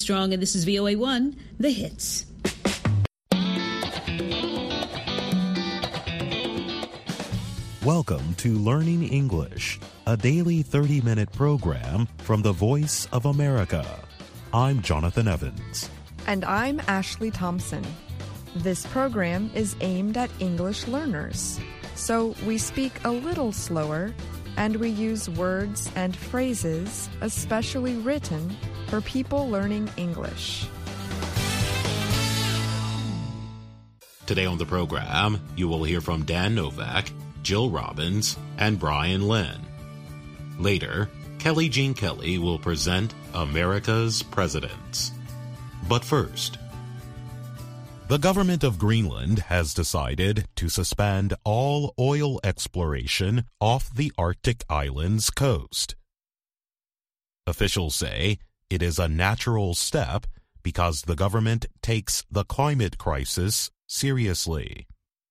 Strong, and this is VOA1, The Hits. Welcome to Learning English, a daily 30-minute program from the Voice of America. I'm Jonathan Evans. And I'm Ashley Thompson. This program is aimed at English learners, so we speak a little slower and we use words and phrases especially written for people learning English. Today on the program, you will hear from Dan Novak, Jill Robbins, and Brian Lynn. Later, Kelly Jean Kelly will present America's Presidents. But first, the government of Greenland has decided to suspend all oil exploration off the Arctic island's coast. Officials say it is a natural step because the government takes the climate crisis seriously.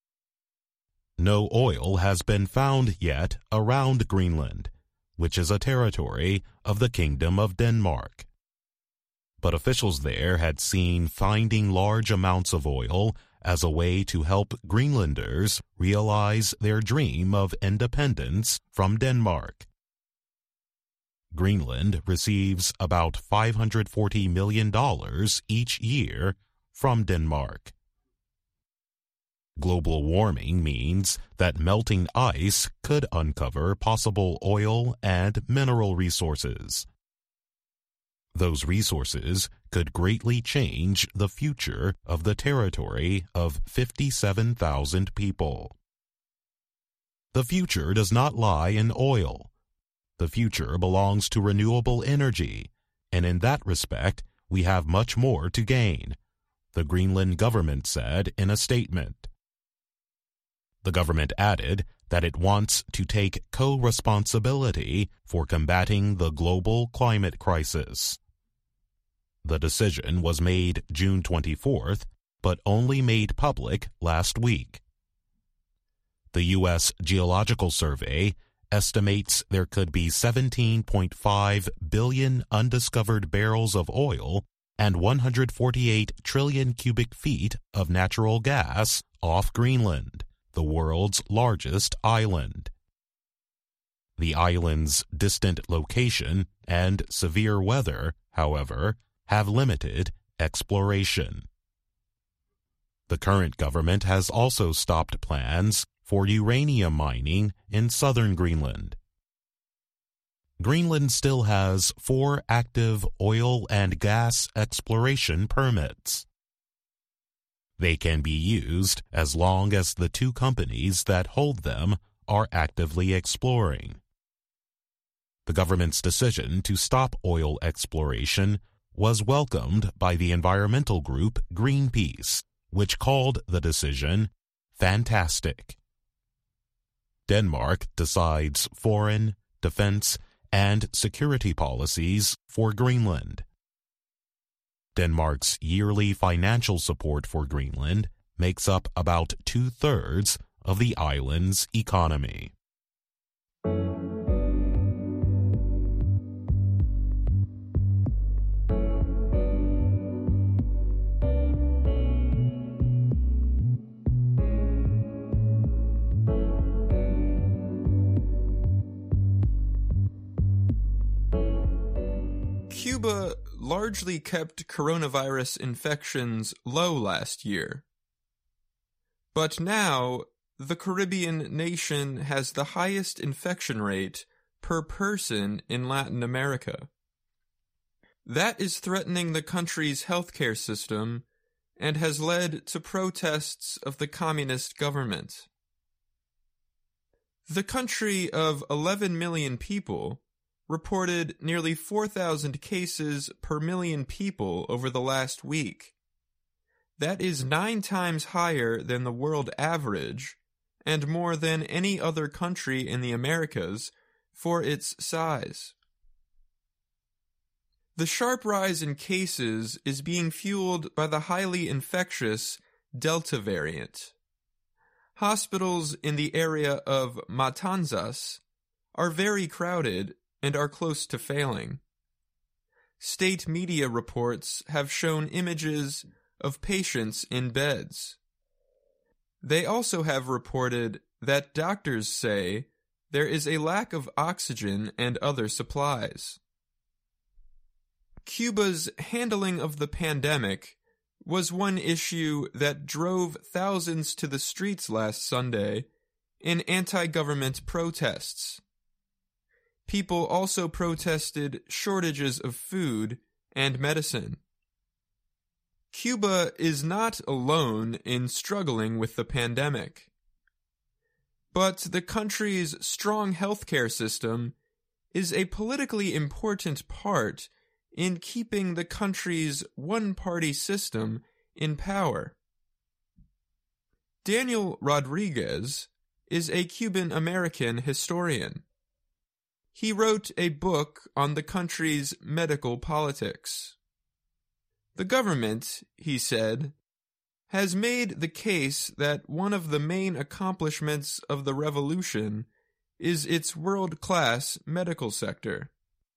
No oil has been found yet around Greenland, which is a territory of the Kingdom of Denmark. But officials there had seen finding large amounts of oil as a way to help Greenlanders realize their dream of independence from Denmark. Greenland receives about $540 million each year from Denmark. Global warming means that melting ice could uncover possible oil and mineral resources. Those resources could greatly change the future of the territory of 57,000 people. The future does not lie in oil. The future belongs to renewable energy, and in that respect, we have much more to gain, the Greenland government said in a statement. The government added that it wants to take co-responsibility for combating the global climate crisis. The decision was made June 24th, but only made public last week. The U.S. Geological Survey estimates there could be 17.5 billion undiscovered barrels of oil and 148 trillion cubic feet of natural gas off Greenland, the world's largest island. The island's distant location and severe weather, however, have limited exploration. The current government has also stopped plans for uranium mining in southern Greenland. Greenland still has 4 active oil and gas exploration permits. They can be used as long as the 2 companies that hold them are actively exploring. The government's decision to stop oil exploration was welcomed by the environmental group Greenpeace, which called the decision fantastic. Denmark decides foreign, defense, and security policies for Greenland. Denmark's yearly financial support for Greenland makes up about 2/3 of the island's economy. Cuba largely kept coronavirus infections low last year. But now, the Caribbean nation has the highest infection rate per person in Latin America. That is threatening the country's healthcare system and has led to protests of the communist government. The country of 11 million people reported nearly 4,000 cases per million people over the last week. That is 9 times higher than the world average and more than any other country in the Americas for its size. The sharp rise in cases is being fueled by the highly infectious Delta variant. Hospitals in the area of Matanzas are very crowded and are close to failing. State media reports have shown images of patients in beds. They also have reported that doctors say there is a lack of oxygen and other supplies. Cuba's handling of the pandemic was one issue that drove thousands to the streets last Sunday in anti-government protests. People also protested shortages of food and medicine. Cuba is not alone in struggling with the pandemic. But the country's strong healthcare system is a politically important part in keeping the country's one-party system in power. Daniel Rodriguez is a Cuban-American historian. He wrote a book on the country's medical politics. The government, he said, has made the case that one of the main accomplishments of the revolution is its world-class medical sector.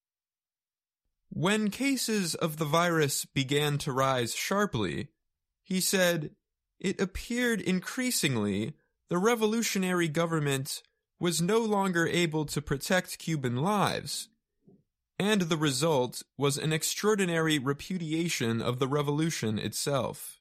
When cases of the virus began to rise sharply, he said, it appeared increasingly the revolutionary government was no longer able to protect Cuban lives, and the result was an extraordinary repudiation of the revolution itself.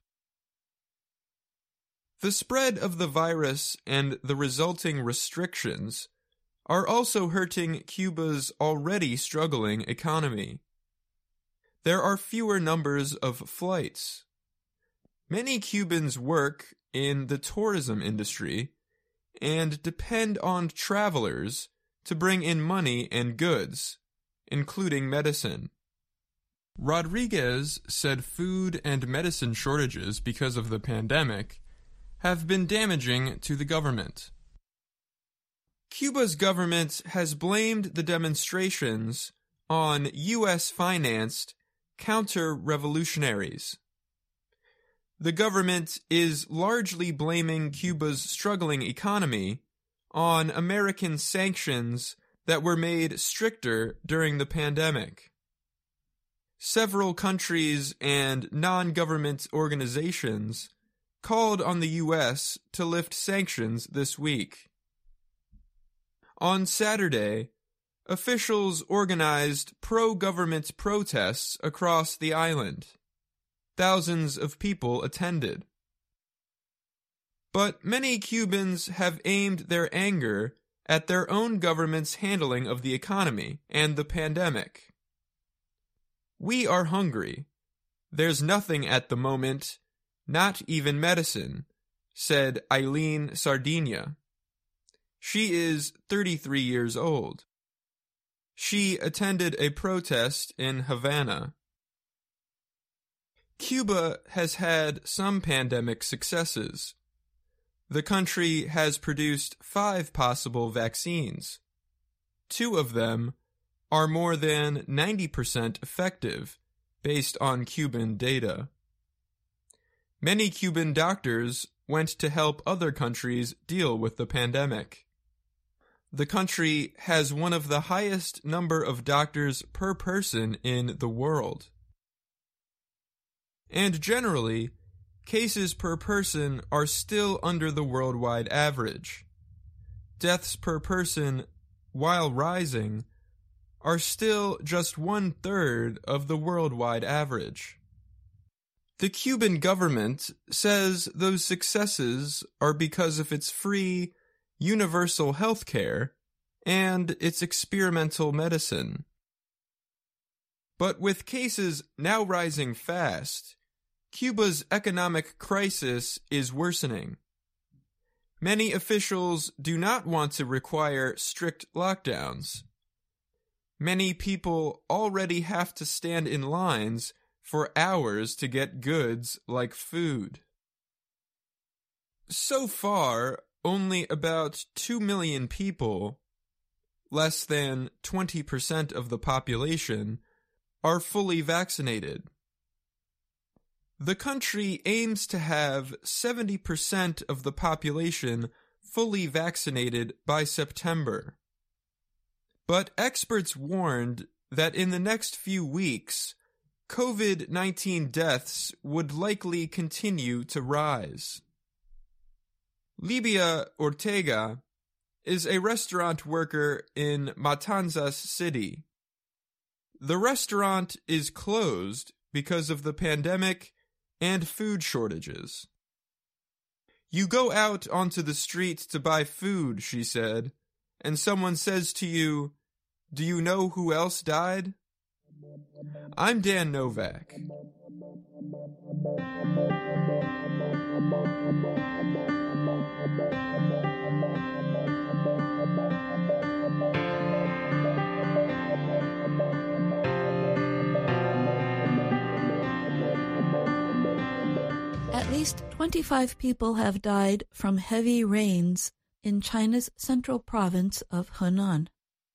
The spread of the virus and the resulting restrictions are also hurting Cuba's already struggling economy. There are fewer numbers of flights. Many Cubans work in the tourism industry and depend on travelers to bring in money and goods, including medicine. Rodriguez said food and medicine shortages because of the pandemic have been damaging to the government. Cuba's government has blamed the demonstrations on U.S.-financed counter-revolutionaries. The government is largely blaming Cuba's struggling economy on American sanctions that were made stricter during the pandemic. Several countries and non-government organizations called on the U.S. to lift sanctions this week. On Saturday, officials organized pro-government protests across the island. Thousands of people attended. But many Cubans have aimed their anger at their own government's handling of the economy and the pandemic. We are hungry. There's nothing at the moment, not even medicine, said Eileen Sardina. She is 33 years old. She attended a protest in Havana. Cuba has had some pandemic successes. The country has produced 5 possible vaccines. 2 of them are more than 90% effective, based on Cuban data. Many Cuban doctors went to help other countries deal with the pandemic. The country has one of the highest number of doctors per person in the world. And generally, cases per person are still under the worldwide average. Deaths per person, while rising, are still just 1/3 of the worldwide average. The Cuban government says those successes are because of its free, universal health care and its experimental medicine. But with cases now rising fast, Cuba's economic crisis is worsening. Many officials do not want to require strict lockdowns. Many people already have to stand in lines for hours to get goods like food. So far, only about 2 million people, less than 20% of the population, are fully vaccinated. The country aims to have 70% of the population fully vaccinated by September. But experts warned that in the next few weeks, COVID-19 deaths would likely continue to rise. Libia Ortega is a restaurant worker in Matanzas City. The restaurant is closed because of the pandemic and food shortages. You go out onto the street to buy food, she said, and someone says to you, "Do you know who else died?" I'm Dan Novak. At least 25 people have died from heavy rains in China's central province of Henan.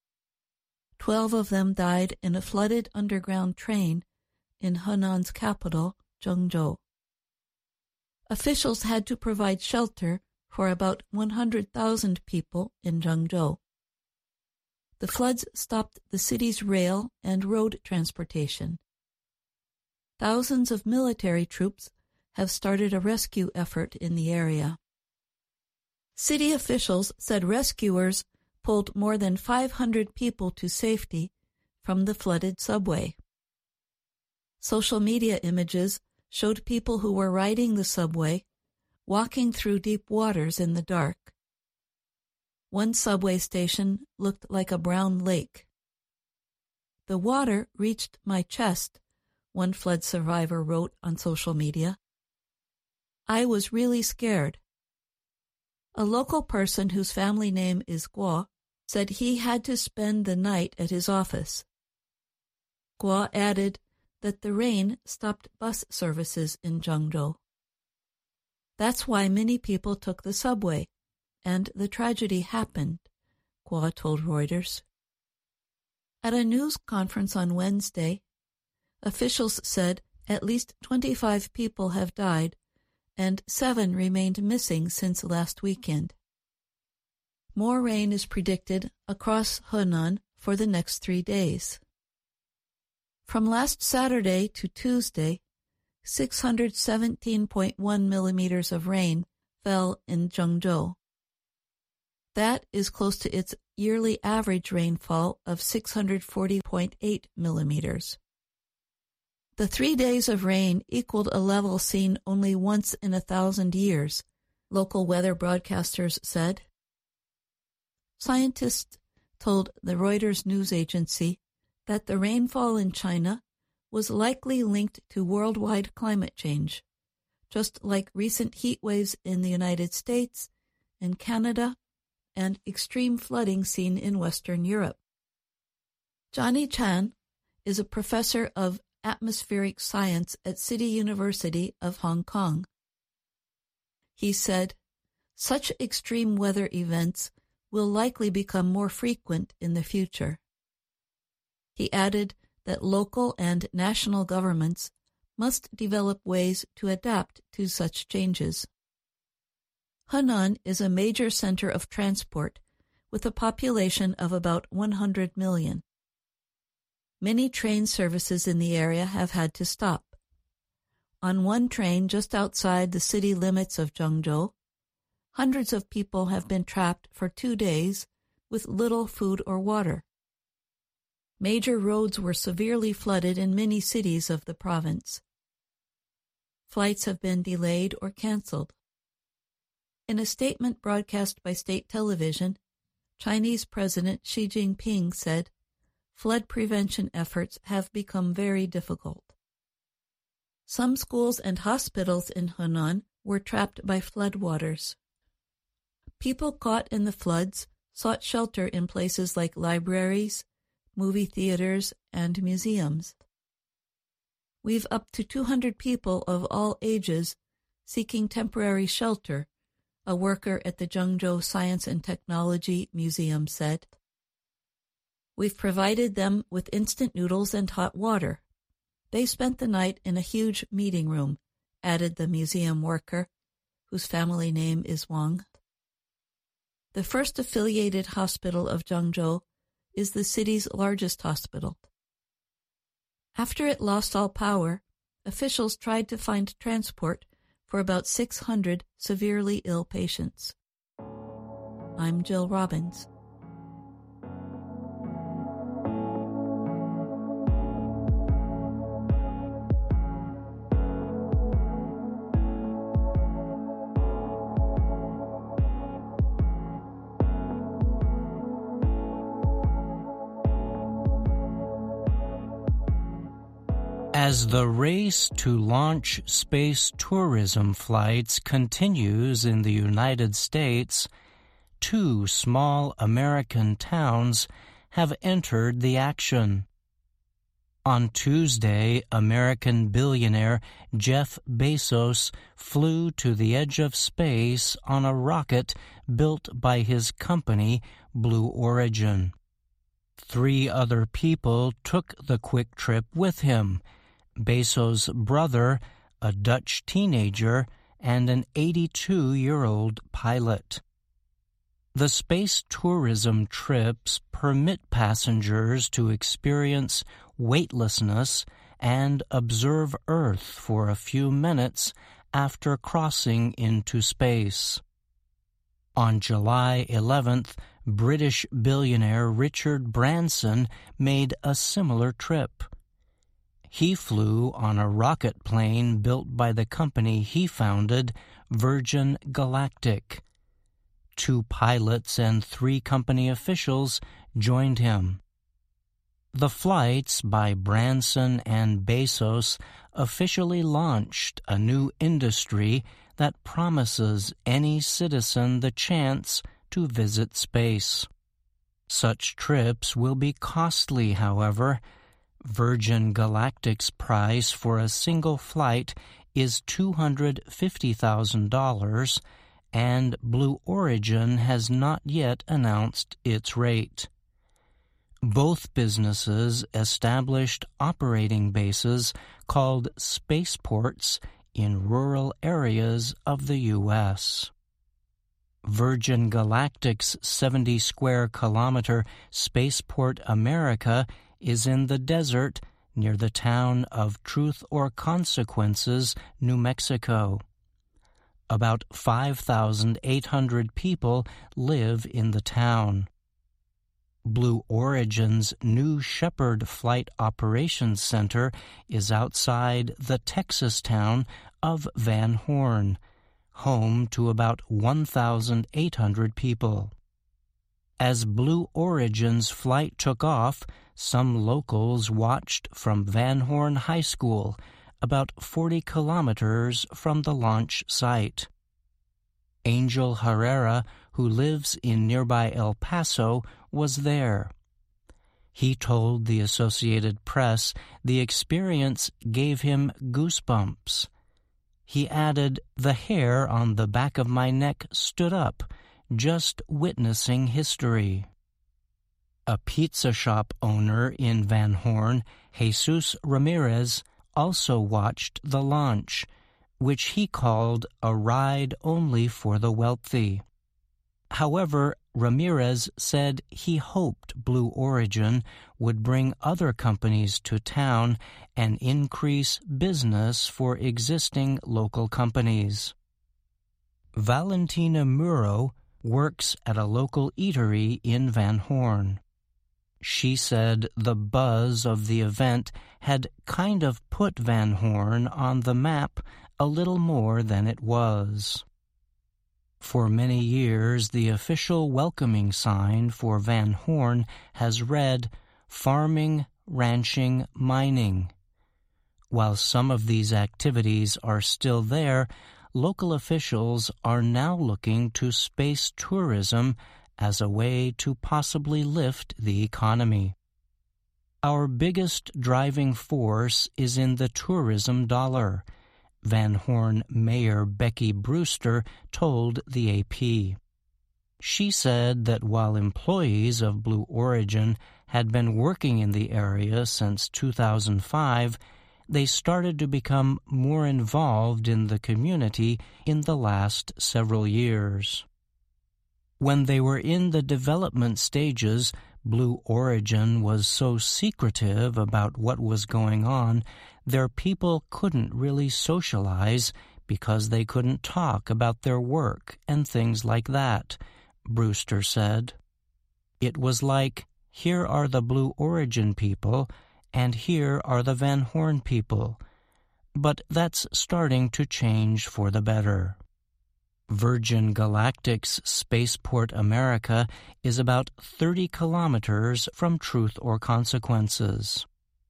12 of them died in a flooded underground train in Henan's capital, Zhengzhou. Officials had to provide shelter for about 100,000 people in Zhengzhou. The floods stopped the city's rail and road transportation. Thousands of military troops have started a rescue effort in the area. City officials said rescuers pulled more than 500 people to safety from the flooded subway. Social media images showed people who were riding the subway walking through deep waters in the dark. One subway station looked like a brown lake. "The water reached my chest," one flood survivor wrote on social media. "I was really scared." A local person whose family name is Guo said he had to spend the night at his office. Guo added that the rain stopped bus services in Zhengzhou. "That's why many people took the subway, and the tragedy happened," Guo told Reuters. At a news conference on Wednesday, officials said at least 25 people have died and 7 remained missing since last weekend. More rain is predicted across Henan for the next 3 days. From last Saturday to Tuesday, 617.1 millimeters of rain fell in Zhengzhou. That is close to its yearly average rainfall of 640.8 millimeters. The 3 days of rain equaled a level seen only once in 1,000 years, local weather broadcasters said. Scientists told the Reuters news agency that the rainfall in China was likely linked to worldwide climate change, just like recent heat waves in the United States and Canada and extreme flooding seen in Western Europe. Johnny Chan is a professor of atmospheric science at City University of Hong Kong. He said, "Such extreme weather events will likely become more frequent in the future." He added that local and national governments must develop ways to adapt to such changes. Henan is a major center of transport with a population of about 100 million. Many train services in the area have had to stop. On one train just outside the city limits of Zhengzhou, hundreds of people have been trapped for 2 days with little food or water. Major roads were severely flooded in many cities of the province. Flights have been delayed or canceled. In a statement broadcast by state television, Chinese President Xi Jinping said, "Flood prevention efforts have become very difficult." Some schools and hospitals in Henan were trapped by floodwaters. People caught in the floods sought shelter in places like libraries, movie theaters, and museums. "We've up to 200 people of all ages seeking temporary shelter," a worker at the Zhengzhou Science and Technology Museum said. "We've provided them with instant noodles and hot water. They spent the night in a huge meeting room," added the museum worker, whose family name is Wang. The first affiliated hospital of Zhengzhou is the city's largest hospital. After it lost all power, officials tried to find transport for about 600 severely ill patients. I'm Jill Robbins. As the race to launch space tourism flights continues in the United States, 2 small American towns have entered the action. On Tuesday, American billionaire Jeff Bezos flew to the edge of space on a rocket built by his company, Blue Origin. 3 other people took the quick trip with him: Bezos' brother, a Dutch teenager, and an 82-year-old pilot. The space tourism trips permit passengers to experience weightlessness and observe Earth for a few minutes after crossing into space. On July 11th, British billionaire Richard Branson made a similar trip. He flew on a rocket plane built by the company he founded, Virgin Galactic. 2 pilots and 3 company officials joined him. The flights by Branson and Bezos officially launched a new industry that promises any citizen the chance to visit space. Such trips will be costly, however. Virgin Galactic's price for a single flight is $250,000, and Blue Origin has not yet announced its rate. Both businesses established operating bases called spaceports in rural areas of the U.S. Virgin Galactic's 70-square-kilometer Spaceport America is in the desert near the town of Truth or Consequences, New Mexico. About 5,800 people live in the town. Blue Origin's New Shepard Flight Operations Center is outside the Texas town of Van Horn, home to about 1,800 people. As Blue Origin's flight took off, some locals watched from Van Horn High School, about 40 kilometers from the launch site. Angel Herrera, who lives in nearby El Paso, was there. He told the Associated Press the experience gave him goosebumps. He added, "The hair on the back of my neck stood up, just witnessing history." A pizza shop owner in Van Horn, Jesus Ramirez, also watched the launch, which he called a ride only for the wealthy. However, Ramirez said he hoped Blue Origin would bring other companies to town and increase business for existing local companies. Valentina Muro works at a local eatery in Van Horn. She said the buzz of the event had kind of put Van Horn on the map a little more than it was. For many years, the official welcoming sign for Van Horn has read, "Farming, Ranching, Mining." While some of these activities are still there, local officials are now looking to space tourism as a way to possibly lift the economy. Our biggest driving force is in the tourism dollar, Van Horn Mayor Becky Brewster told the AP. She said that while employees of Blue Origin had been working in the area since 2005, they started to become more involved in the community in the last several years. When they were in the development stages, Blue Origin was so secretive about what was going on, their people couldn't really socialize because they couldn't talk about their work and things like that, Brewster said. It was like, here are the Blue Origin people, and here are the Van Horn people. But that's starting to change for the better. Virgin Galactic's Spaceport America is about 30 kilometers from Truth or Consequences.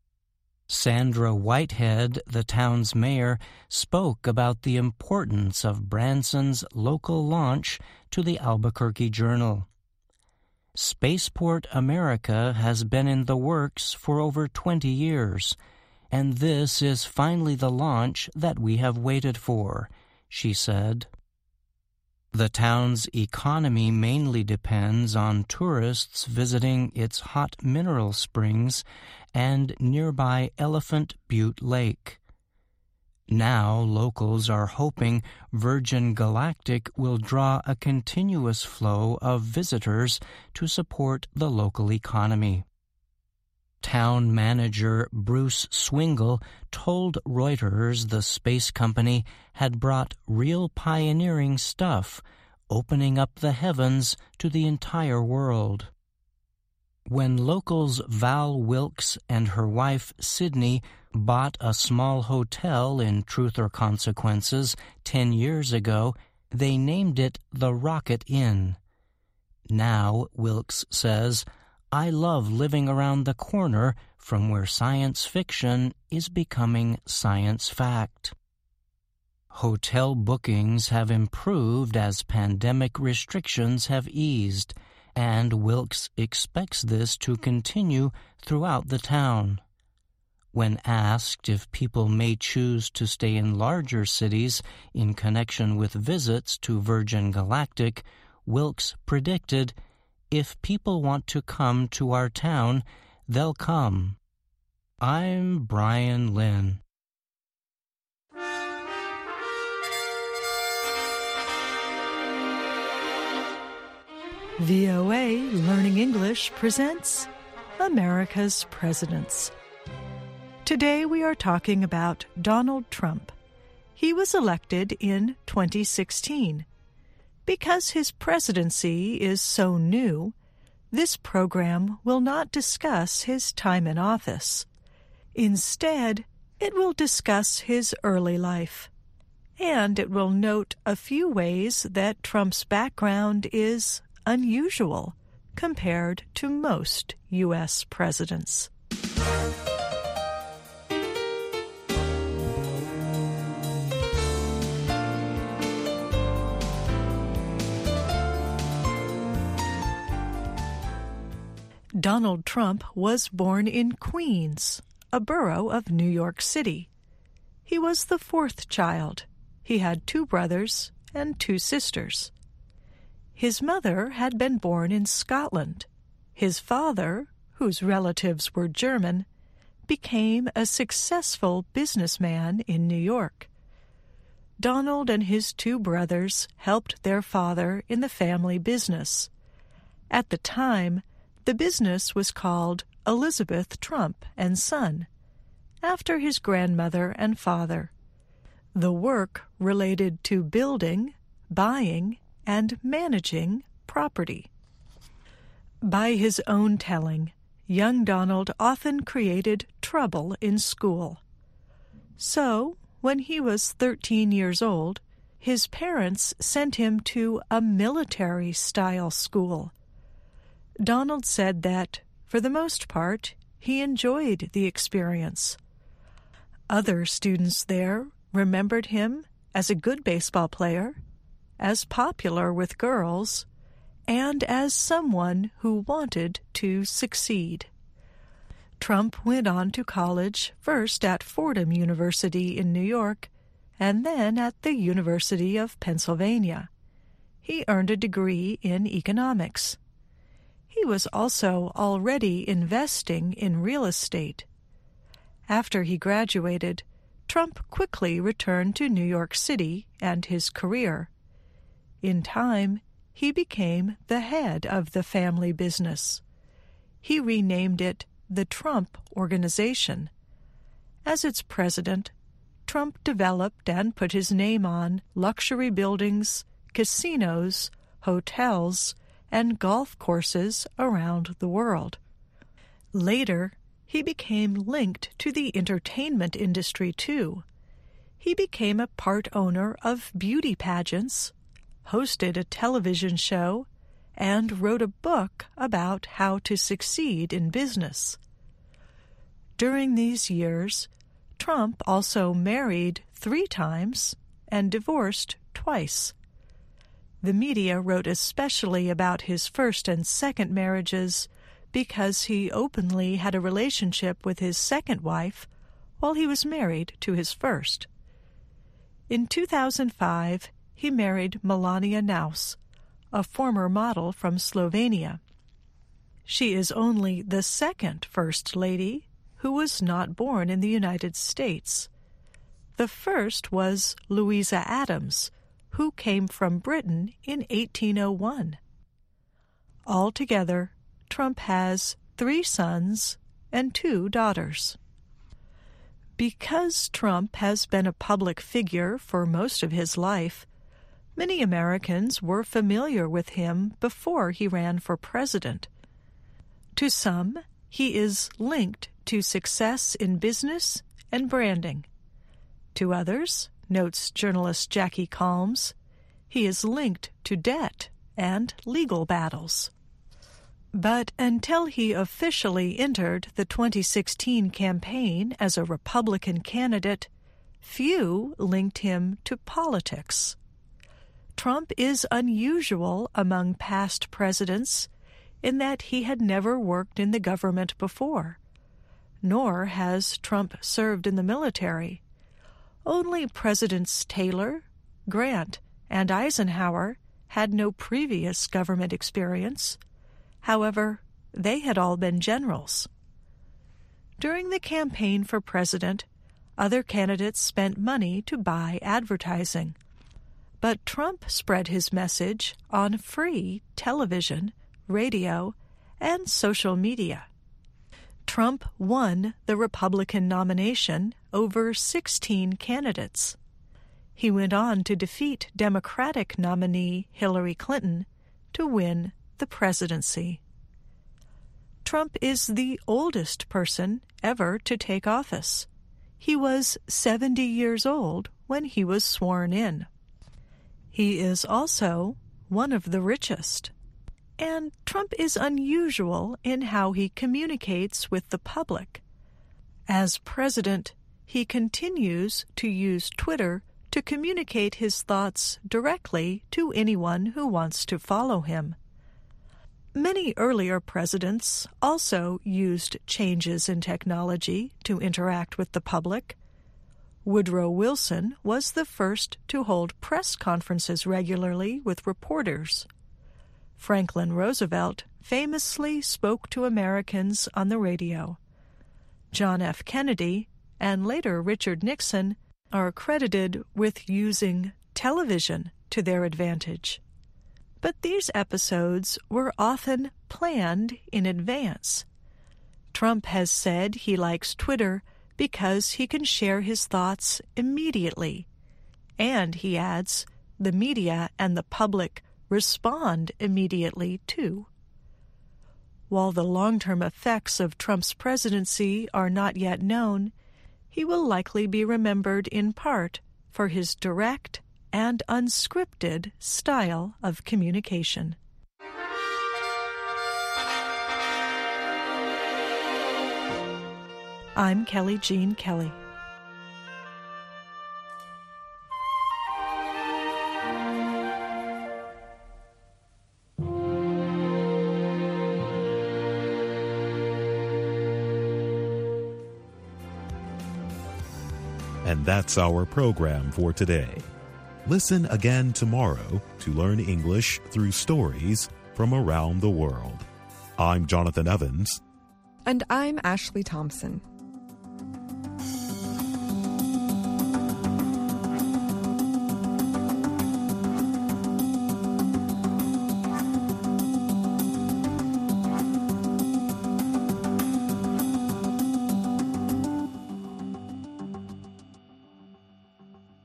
Sandra Whitehead, the town's mayor, spoke about the importance of Branson's local launch to the Albuquerque Journal. Spaceport America has been in the works for over 20 years, and this is finally the launch that we have waited for, she said. The town's economy mainly depends on tourists visiting its hot mineral springs and nearby Elephant Butte Lake. Now, locals are hoping Virgin Galactic will draw a continuous flow of visitors to support the local economy. Town manager Bruce Swingle told Reuters the space company had brought real pioneering stuff, opening up the heavens to the entire world. When locals Val Wilkes and her wife Sydney bought a small hotel in Truth or Consequences 10 years ago, they named it the Rocket Inn. Now, Wilkes says, I love living around the corner from where science fiction is becoming science fact. Hotel bookings have improved as pandemic restrictions have eased, and Wilkes expects this to continue throughout the town. When asked if people may choose to stay in larger cities in connection with visits to Virgin Galactic, Wilkes predicted, if people want to come to our town, they'll come. I'm Brian Lynn. VOA Learning English presents America's Presidents. Today we are talking about Donald Trump. He was elected in 2016. Because his presidency is so new, this program will not discuss his time in office. Instead, it will discuss his early life. And it will note a few ways that Trump's background is unusual compared to most U.S. presidents. Donald Trump was born in Queens, a borough of New York City. He was the fourth child. He had 2 brothers and 2 sisters. His mother had been born in Scotland. His father, whose relatives were German, became a successful businessman in New York. Donald and his 2 brothers helped their father in the family business. At the time, the business was called Elizabeth Trump and Son, after his grandmother and father. The work related to building, buying, and managing property. By his own telling, young Donald often created trouble in school. So, when he was 13 years old, his parents sent him to a military-style school. Donald said that, for the most part, he enjoyed the experience. Other students there remembered him as a good baseball player, as popular with girls, and as someone who wanted to succeed. Trump went on to college, first at Fordham University in New York, and then at the University of Pennsylvania. He earned a degree in economics. He was also already investing in real estate. After he graduated, Trump quickly returned to New York City and his career. In time, he became the head of the family business. he renamed it the Trump Organization. As its president, Trump developed and put his name on luxury buildings, casinos, hotels, and golf courses around the world. Later, he became linked to the entertainment industry, too. He became a part owner of beauty pageants, hosted a television show, and wrote a book about how to succeed in business. During these years, Trump also married 3 times and divorced twice. The media wrote especially about his first and second marriages because he openly had a relationship with his second wife while he was married to his first. In 2005, he married Melania Naus, a former model from Slovenia. She is only the second First Lady who was not born in the United States. The first was Louisa Adams, who came from Britain in 1801. Altogether, Trump has 3 sons and 2 daughters. Because Trump has been a public figure for most of his life, many Americans were familiar with him before he ran for president. To some, he is linked to success in business and branding. To others, notes journalist Jackie Calmes, he is linked to debt and legal battles. But until he officially entered the 2016 campaign as a Republican candidate, few linked him to politics. Trump is unusual among past presidents in that he had never worked in the government before, nor has Trump served in the military. Only Presidents Taylor, Grant, and Eisenhower had no previous government experience. However, they had all been generals. During the campaign for president, other candidates spent money to buy advertising. But Trump spread his message on free television, radio, and social media. Trump won the Republican nomination over 16 candidates. He went on to defeat Democratic nominee Hillary Clinton to win the presidency. Trump is the oldest person ever to take office. He was 70 years old when he was sworn in. He is also one of the richest. And Trump is unusual in how he communicates with the public. As president, he continues to use Twitter to communicate his thoughts directly to anyone who wants to follow him. Many earlier presidents also used changes in technology to interact with the public. Woodrow Wilson was the first to hold press conferences regularly with reporters. Franklin Roosevelt famously spoke to Americans on the radio. John F. Kennedy and later Richard Nixon are credited with using television to their advantage. But these episodes were often planned in advance. Trump has said he likes Twitter because he can share his thoughts immediately. And, he adds, the media and the public respond immediately, too. While the long-term effects of Trump's presidency are not yet known, he will likely be remembered in part for his direct and unscripted style of communication. I'm Kelly Jean Kelly. And that's our program for today. Listen again tomorrow to learn English through stories from around the world. I'm Jonathan Evans. And I'm Ashley Thompson.